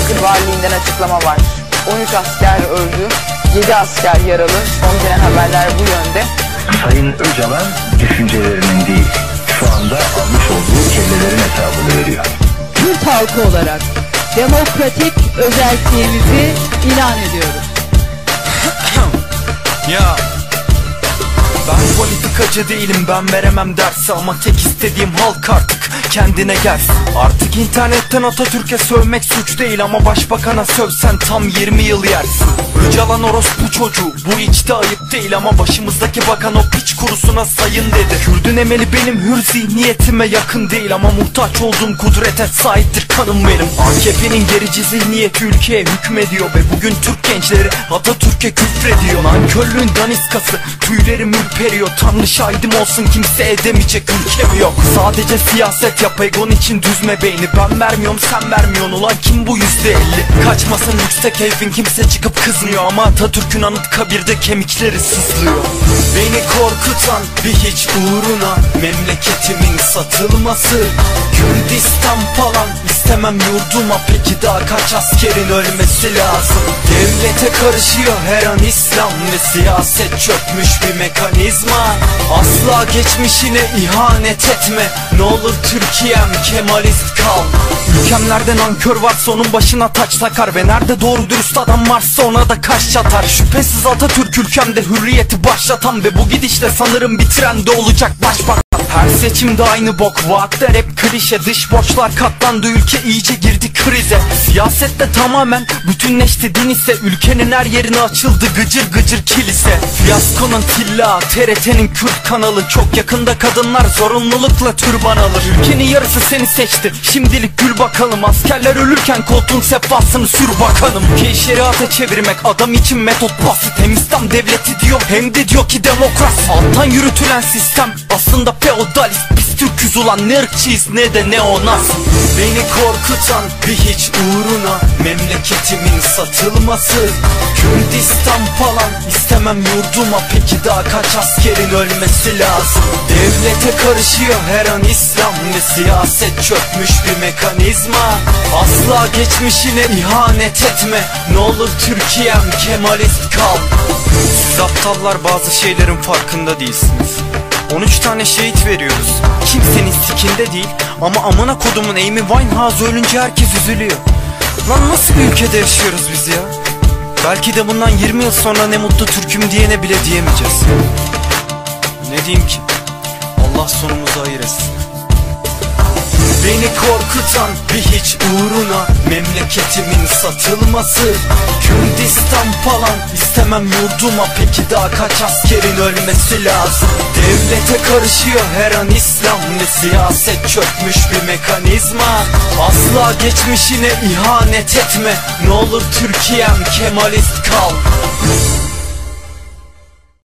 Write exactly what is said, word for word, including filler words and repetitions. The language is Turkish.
Valiliğinden açıklama var. on üç asker öldü, yedi asker yaralı. Son gelen haberler bu yönde. Sayın Öcalan düşüncelerinin değil, şu anda almış olduğu kellelerin hesabını veriyor. Kürt halkı olarak demokratik özerkliğimizi ilan ediyoruz. Ya ben politikacı değilim, ben veremem dersi, ama tek istediğim halk artık kendine gelsin. Artık internetten Atatürk'e sövmek suç değil, ama başbakana sövsen tam yirmi yıl yersin. Öcalan orospu çocuğu, bu hiç de ayıp değil, ama başımızdaki bakan o piç kurusuna sayın dedi. Kürdün emeli benim hür zihniyetime yakın değil, ama muhtaç olduğum kudrete sahiptir kanım benim. A K P'nin gerici zihniyeti ülkeye hükmediyor ve bugün Türk gençleri Atatürk'e küfrediyor. Nankörlüğün daniskası, tüylerim ürperiyor. Tanrı şahidim olsun, kimse edemeyecek ülkem yok. Sadece siyaset yap, egon için düzme beyni. Ben vermiyorum, sen vermiyorsun, ulan kim bu yüzde elli? Kaçmasın yüksek keyfin, kimse çıkıp kızmıyor, ama Atatürk'ün anıt kabirde kemikleri sızlıyor. Beni korkutan bir hiç uğruna memleketimin satılması. Kürdistan falan istemem yurduma, peki daha kaç askerin ölmesi lazım? Devlete karışıyor her an İslam ve siyaset çökmüş bir mekanizma. Asla geçmişine ihanet etme, ne olur Türkiye'm Kemalist kal. Ülkemlerde nankör varsa onun başına taç takar, ve nerede doğru dürüst adam varsa ona da kaş çatar. Şüphesiz Atatürk ülkemde hürriyeti başlatan ve bu gidişle sanırım bitiren de olacak başbakan. Her seçimde aynı bok, vaatler hep klişe. Dış borçlar katlandı, ülke iyice girdi krize. Siyasette tamamen bütünleşti din ise, ülkenin her yerine açıldı gıcır gıcır kilise. Fiyasko'nun tilla, T R T'nin Kürt kanalı. Çok yakında kadınlar zorunlulukla türban alır. Ülkenin yarısı seni seçti, şimdilik gül bakalım. Askerler ölürken koltuğun sehpasını sür bakalım. Ülkeyi şeriata çevirmek adam için metot basit. Hem İslam devleti diyor, hem de diyor ki demokrasi. Alttan yürütülen sistem aslında feodalist. Biz Türk'üz ulan, ne ırkçıyız ne de neonaz. Beni korkutan bir hiç uğruna memleketimin satılması. Kürdistan falan istemem yurduma, peki daha kaç askerin ölmesi lazım? Devlete karışıyor her an İslam ve siyaset çökmüş bir mekanizma. Asla geçmişine ihanet etme, ne olur Türkiye'm Kemalist kal. Siz aptallar bazı şeylerin farkında değilsiniz. on üç tane şehit veriyoruz, kimsenin sikinde değil, ama amına kodumun Amy Winehouse ölünce herkes üzülüyor. Lan nasıl bir ülkede yaşıyoruz biz ya? Belki de bundan yirmi yıl sonra ne mutlu Türk'üm diyene bile diyemeyeceğiz. Ne diyeyim ki? Allah sonumuzu hayır etsin. Beni korkutan bir hiç uğruna memleketimin satılması. Kürdistan falan istemem yurduma, peki daha kaç askerin ölmesi lazım? Devlete karışıyor her an İslam ve siyaset çökmüş bir mekanizma. Asla geçmişine ihanet etme, ne olur Türkiye'm Kemalist kal.